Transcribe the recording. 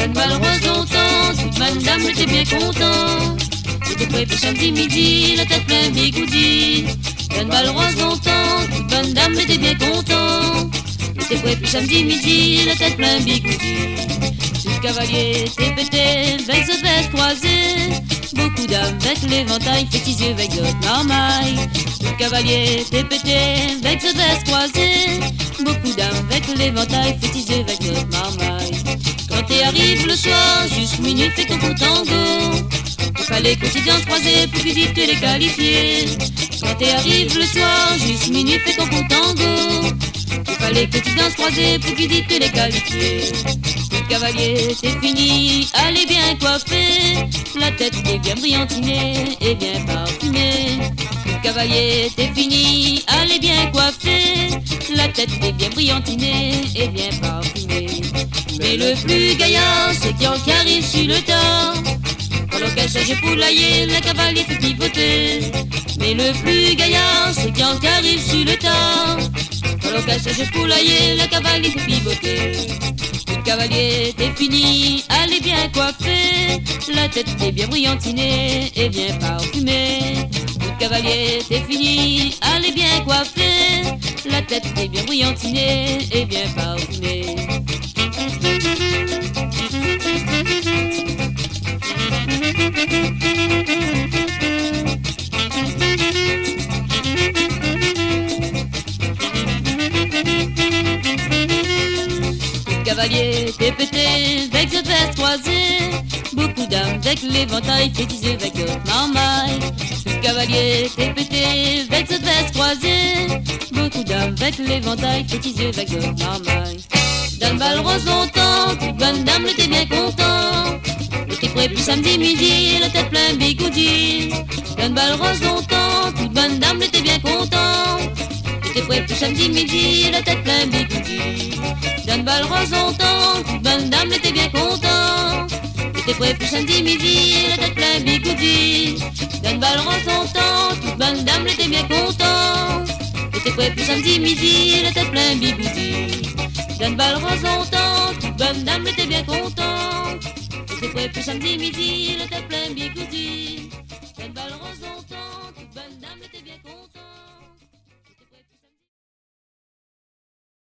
Donne balle rose longtemps, toute madame était bien content. J'étais prêt pour samedi midi, la tête pleine bigoudi. Donne balle rose longtemps, toute madame était bien content. J'étais prêt pour samedi midi, la tête pleine bigoudi. Tout le cavalier était pété, avec sa veste croisée. Beaucoup d'âmes avec l'éventail, petits yeux avec d'autres marmailles. Tout le cavalier était pété, avec sa veste croisée. Beaucoup d'âmes avec l'éventail, petits yeux avec d'autres marmailles. Quand t'es arrive le soir, juste minuit, fais ton beau tango. Il fallait que tu danses croisé pour que tu les qualifier. Quand t'es arrive le soir, juste minuit, fais ton beau tango. Il fallait que tu danses croisé pour que tu les qualifier. Le cavalier, c'est fini, allez bien coiffé. La tête est bien brillantinée et bien parfumée. Le cavalier, c'est fini, allez bien coiffé. La tête est bien brillantinée et bien parfumée. Mais le plus gaillard, c'est qui arrive sur le tas. Pendant qu'elle s'agit poulailler, le cavalier fait pivoter. Mais le plus gaillard, c'est qui arrive sur le tas. Pendant qu'elle s'agit poulailler, le cavalier fait pivoter. Le cavalier, t'es fini, allez bien coiffé. La tête est bien brillantinée et bien parfumée. Le cavalier, t'es fini, allez bien coiffé. La tête est bien brillantinée et bien parfumée. Le cavalier t'es pété avec cette veste croisée. Beaucoup d'âmes avec l'éventail fétisé avec d'autres marmailles. Le cavalier t'es pété avec cette veste croisée. Beaucoup d'âmes avec l'éventail fétisé avec d'autres marmailles. Donne balle rose longtemps, toute bonne dame était bien content. J'étais prêt pour samedi midi, la tête pleine bigoudi. Donne balle rose longtemps, toute bonne dame était bien content. J'étais prêt pour samedi midi, la tête pleine bigoudi. Donne balle rose longtemps, toute bonne dame était bien content. J'étais prêt pour samedi midi, la tête pleine bigoudi. Donne balle rose longtemps, toute bonne dame était bien content. J'étais prêt pour samedi midi, la tête pleine bigoudi. Donne balle rose longtemps, toute bonne dame était bien contente. J'étais prêt pour samedi midi, la tête pleine bigoudi.